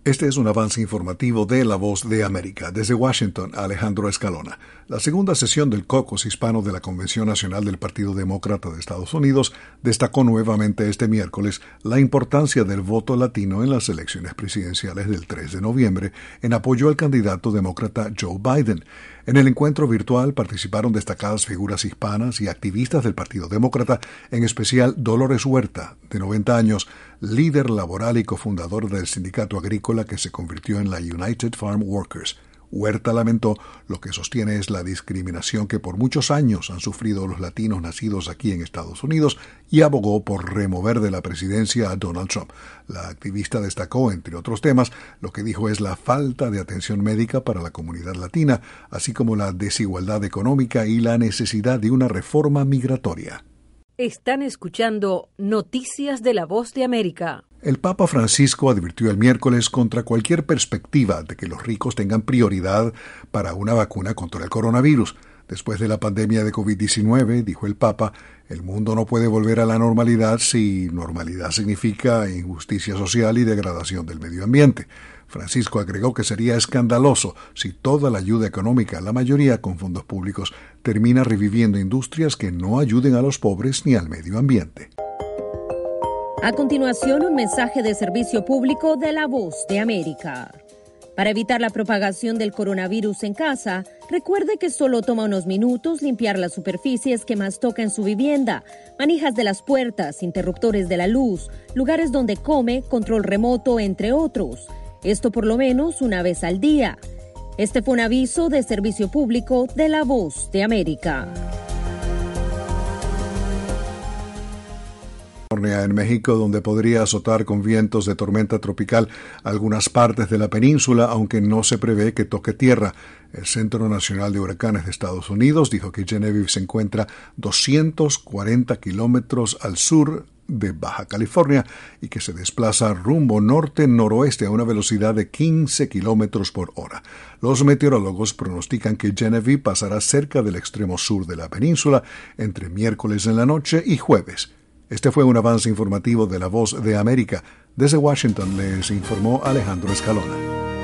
Este es un avance informativo de La Voz de América. Desde Washington, Alejandro Escalona. La segunda sesión del caucus hispano de la Convención Nacional del Partido Demócrata de Estados Unidos destacó nuevamente este miércoles la importancia del voto latino en las elecciones presidenciales del 3 de noviembre en apoyo al candidato demócrata Joe Biden. En el encuentro virtual participaron destacadas figuras hispanas y activistas del Partido Demócrata, en especial Dolores Huerta, de 90 años, líder laboral y cofundador del sindicato agrícola que se convirtió en la United Farm Workers. Huerta lamentó lo que sostiene es la discriminación que por muchos años han sufrido los latinos nacidos aquí en Estados Unidos y abogó por remover de la presidencia a Donald Trump. La activista destacó, entre otros temas, lo que dijo es la falta de atención médica para la comunidad latina, así como la desigualdad económica y la necesidad de una reforma migratoria. Están escuchando Noticias de La Voz de América. El Papa Francisco advirtió el miércoles contra cualquier perspectiva de que los ricos tengan prioridad para una vacuna contra el coronavirus. Después de la pandemia de COVID-19, dijo el Papa, el mundo no puede volver a la normalidad si normalidad significa injusticia social y degradación del medio ambiente. Francisco agregó que sería escandaloso si toda la ayuda económica, la mayoría con fondos públicos, termina reviviendo industrias que no ayuden a los pobres ni al medio ambiente. A continuación, un mensaje de servicio público de La Voz de América. Para evitar la propagación del coronavirus en casa, recuerde que solo toma unos minutos limpiar las superficies que más toca en su vivienda, manijas de las puertas, interruptores de la luz, lugares donde come, control remoto, entre otros. Esto por lo menos una vez al día. Este fue un aviso de servicio público de La Voz de América. En México, donde podría azotar con vientos de tormenta tropical algunas partes de la península, aunque no se prevé que toque tierra. El Centro Nacional de Huracanes de Estados Unidos dijo que Genevieve se encuentra 240 kilómetros al sur de Baja California y que se desplaza rumbo norte-noroeste a una velocidad de 15 kilómetros por hora. Los meteorólogos pronostican que Genevieve pasará cerca del extremo sur de la península entre miércoles en la noche y jueves. Este fue un avance informativo de La Voz de América. Desde Washington les informó Alejandro Escalona.